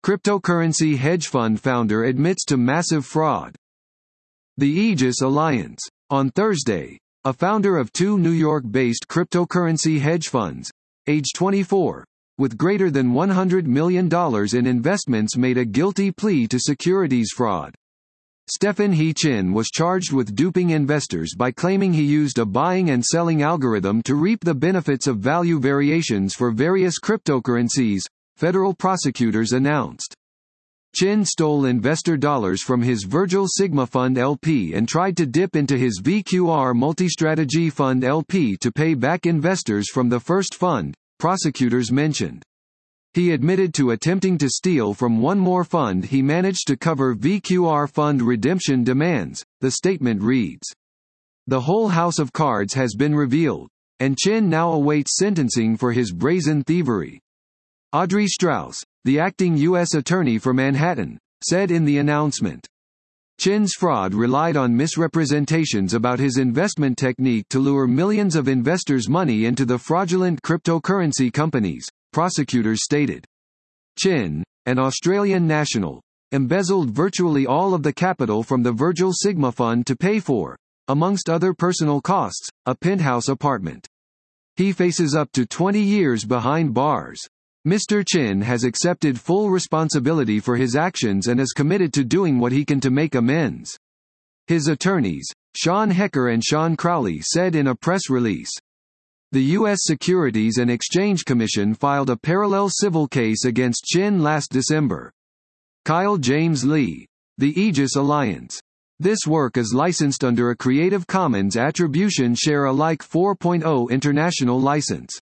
Cryptocurrency hedge fund founder admits to massive fraud. The Aegis Alliance. On Thursday, a founder of two New York-based cryptocurrency hedge funds, age 24, with greater than $100 million in investments made a guilty plea to securities fraud. Stephen He Chin was charged with duping investors by claiming he used a buying and selling algorithm to reap the benefits of value variations for various cryptocurrencies, federal prosecutors announced. Chin stole investor dollars from his Virgil Sigma Fund LP and tried to dip into his VQR Multistrategy Fund LP to pay back investors from the first fund, prosecutors mentioned. He admitted to attempting to steal from one more fund he managed to cover VQR fund redemption demands, the statement reads. The whole house of cards has been revealed, and Chin now awaits sentencing for his brazen thievery. Audrey Strauss, the acting U.S. attorney for Manhattan, said in the announcement. Chin's fraud relied on misrepresentations about his investment technique to lure millions of investors' money into the fraudulent cryptocurrency companies, prosecutors stated. Chin, an Australian national, embezzled virtually all of the capital from the Virgil Sigma Fund to pay for, amongst other personal costs, a penthouse apartment. He faces up to 20 years behind bars. Mr. Chin has accepted full responsibility for his actions and is committed to doing what he can to make amends. His attorneys, Sean Hecker and Sean Crowley, said in a press release. The U.S. Securities and Exchange Commission filed a parallel civil case against Chin last December. Kyle James Lee. The Aegis Alliance. This work is licensed under a Creative Commons Attribution Share Alike 4.0 international license.